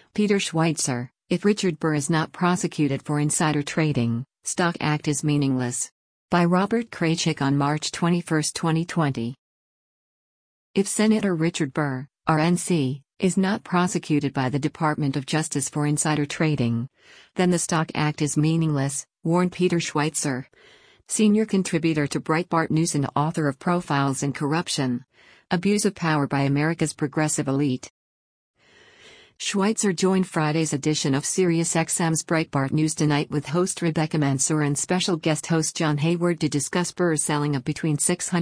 Peter Schweitzer, if Richard Burr is not prosecuted for insider trading, Stock Act is meaningless. By Robert Kraychik on March 21, 2020. If Senator Richard Burr, RNC, is not prosecuted by the Department of Justice for insider trading, then the Stock Act is meaningless, warned Peter Schweitzer, senior contributor to Breitbart News and author of Profiles in Corruption: Abuse of Power by America's Progressive Elite. Schweitzer joined Friday's edition of SiriusXM's Breitbart News Tonight with host Rebecca Mansour and special guest host John Hayward to discuss Burr's selling of between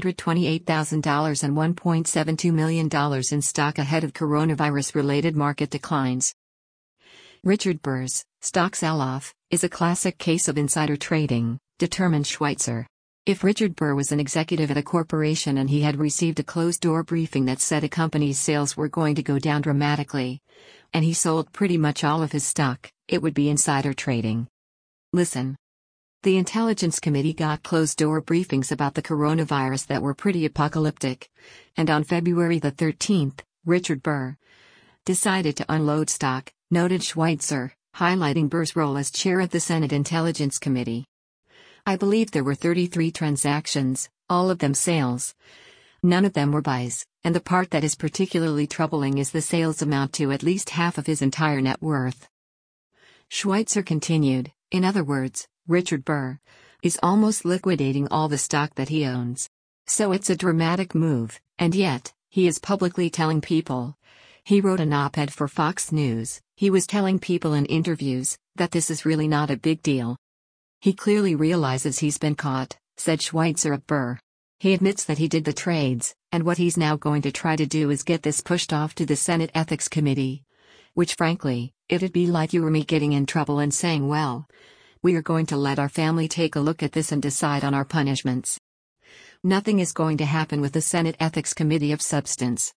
$628,000 and $1.72 million in stock ahead of coronavirus-related market declines. Richard Burr's stock sell-off is a classic case of insider trading, determined Schweitzer. If Richard Burr was an executive at a corporation and he had received a closed-door briefing that said a company's sales were going to go down dramatically, and he sold pretty much all of his stock, it would be insider trading. Listen. The Intelligence Committee got closed-door briefings about the coronavirus that were pretty apocalyptic, and on February the 13th, Richard Burr decided to unload stock, noted Schweitzer, highlighting Burr's role as chair of the Senate Intelligence Committee. I believe there were 33 transactions, all of them sales. None of them were buys, and the part that is particularly troubling is the sales amount to at least half of his entire net worth. Schweitzer continued, in other words, Richard Burr is almost liquidating all the stock that he owns. So it's a dramatic move, and yet, he is publicly telling people. He wrote an op-ed for Fox News, he was telling people in interviews, that this is really not a big deal. He clearly realizes he's been caught, said Schweitzer of Burr. He admits that he did the trades, and what he's now going to try to do is get this pushed off to the Senate Ethics Committee. Which frankly, it'd be like you or me getting in trouble and saying, well, we are going to let our family take a look at this and decide on our punishments. Nothing is going to happen with the Senate Ethics Committee of substance.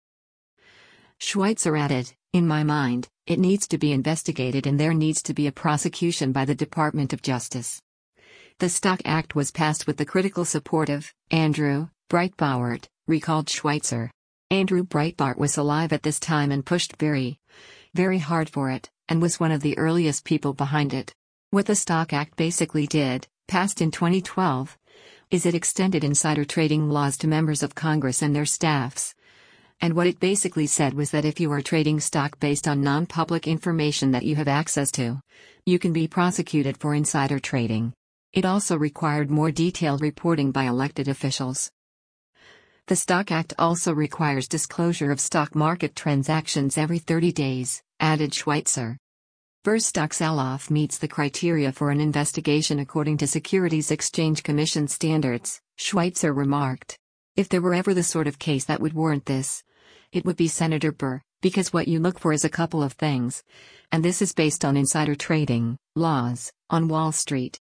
Schweitzer added, in my mind, it needs to be investigated and there needs to be a prosecution by the Department of Justice. The Stock Act was passed with the critical support of Andrew Breitbart, recalled Schweitzer. Andrew Breitbart was alive at this time and pushed very, very hard for it, and was one of the earliest people behind it. What the Stock Act basically did, passed in 2012, is it extended insider trading laws to members of Congress and their staffs. And what it basically said was that if you are trading stock based on non-public information that you have access to, you can be prosecuted for insider trading. It also required more detailed reporting by elected officials. The Stock Act also requires disclosure of stock market transactions every 30 days, added Schweitzer. Burr's stock sell-off meets the criteria for an investigation according to Securities Exchange Commission standards, Schweitzer remarked. If there were ever the sort of case that would warrant this, it would be Senator Burr, because what you look for is a couple of things. And this is based on insider trading laws on Wall Street.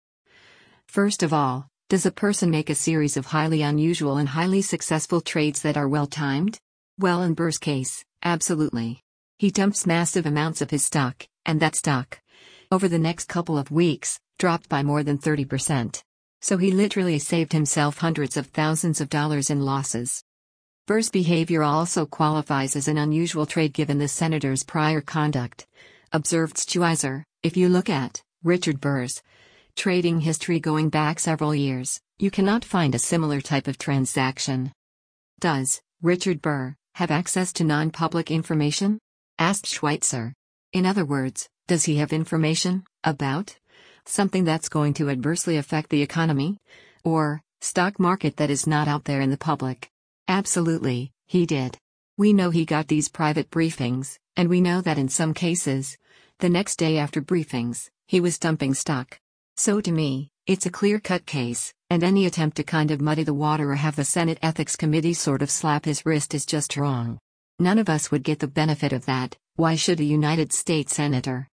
First of all, does a person make a series of highly unusual and highly successful trades that are well-timed? Well, in Burr's case, absolutely. He dumps massive amounts of his stock, and that stock, over the next couple of weeks, dropped by more than 30%. So he literally saved himself hundreds of thousands of dollars in losses. Burr's behavior also qualifies as an unusual trade given the senator's prior conduct, observed Schweitzer. If you look at Richard Burr's trading history going back several years, you cannot find a similar type of transaction. Does Richard Burr have access to non-public information? Asked Schweitzer. In other words, does he have information about something that's going to adversely affect the economy? Or stock market that is not out there in the public? Absolutely, he did. We know he got these private briefings, and we know that in some cases, the next day after briefings, he was dumping stock. So to me, it's a clear-cut case, and any attempt to kind of muddy the water or have the Senate Ethics Committee sort of slap his wrist is just wrong. None of us would get the benefit of that. Why should a United States senator?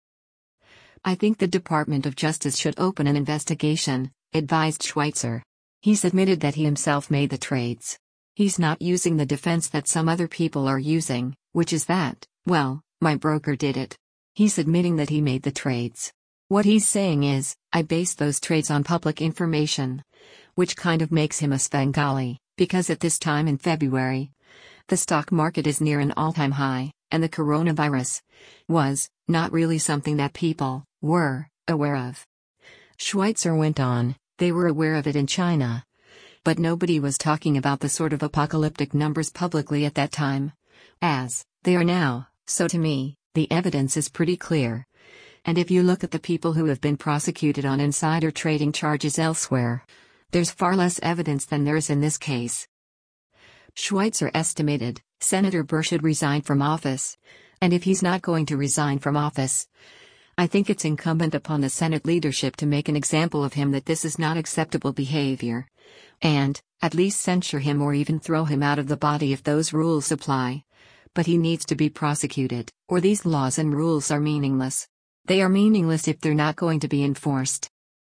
I think the Department of Justice should open an investigation, advised Schweitzer. He's admitted that he himself made the trades. He's not using the defense that some other people are using, which is that, well, my broker did it. He's admitting that he made the trades. What he's saying is, I based those trades on public information. Which kind of makes him a Svengali, because at this time in February, the stock market is near an all-time high, and the coronavirus was not really something that people were aware of. Schweitzer went on, they were aware of it in China. But nobody was talking about the sort of apocalyptic numbers publicly at that time, as they are now. So to me, the evidence is pretty clear. And if you look at the people who have been prosecuted on insider trading charges elsewhere, there's far less evidence than there is in this case. Schweitzer estimated, Senator Burr should resign from office. And if he's not going to resign from office, I think it's incumbent upon the Senate leadership to make an example of him that this is not acceptable behavior. And, at least censure him or even throw him out of the body if those rules apply. But he needs to be prosecuted, or these laws and rules are meaningless. They are meaningless if they're not going to be enforced.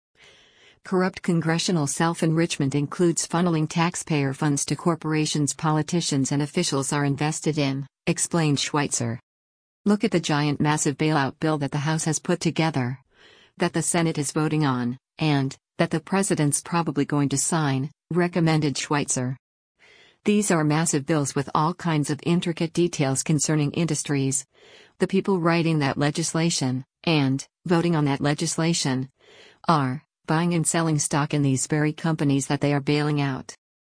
Corrupt congressional self-enrichment includes funneling taxpayer funds to corporations politicians and officials are invested in, explained Schweitzer. Look at the giant massive bailout bill that the House has put together, that the Senate is voting on, and that the President's probably going to sign, recommended Schweitzer. These are massive bills with all kinds of intricate details concerning industries. The people writing that legislation, and voting on that legislation, are buying and selling stock in these very companies that they are bailing out.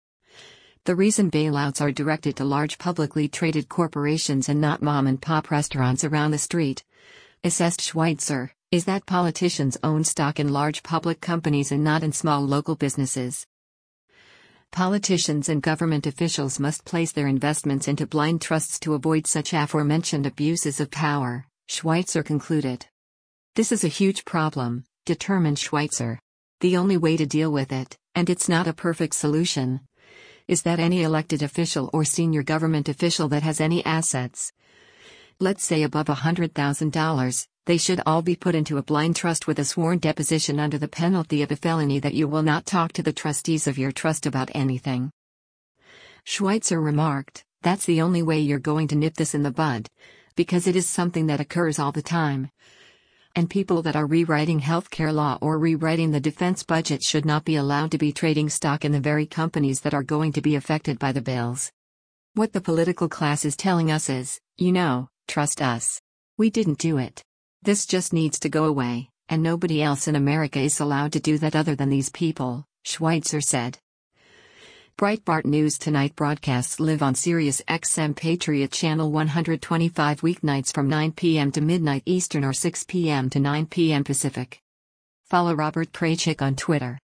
The reason bailouts are directed to large publicly traded corporations and not mom-and-pop restaurants around the street, assessed Schweitzer, is that politicians own stock in large public companies and not in small local businesses. Politicians and government officials must place their investments into blind trusts to avoid such aforementioned abuses of power, Schweitzer concluded. This is a huge problem, determined Schweitzer. The only way to deal with it, and it's not a perfect solution, is that any elected official or senior government official that has any assets, let's say above $100,000, they should all be put into a blind trust with a sworn deposition under the penalty of a felony that you will not talk to the trustees of your trust about anything. Schweitzer remarked, that's the only way you're going to nip this in the bud, because it is something that occurs all the time. And people that are rewriting healthcare law or rewriting the defense budget should not be allowed to be trading stock in the very companies that are going to be affected by the bills. What the political class is telling us is, trust us. We didn't do it. This just needs to go away, and nobody else in America is allowed to do that other than these people, Schweitzer said. Breitbart News Tonight broadcasts live on Sirius XM Patriot Channel 125 weeknights from 9 p.m. to midnight Eastern or 6 p.m. to 9 p.m. Pacific. Follow Robert Kraychik on Twitter.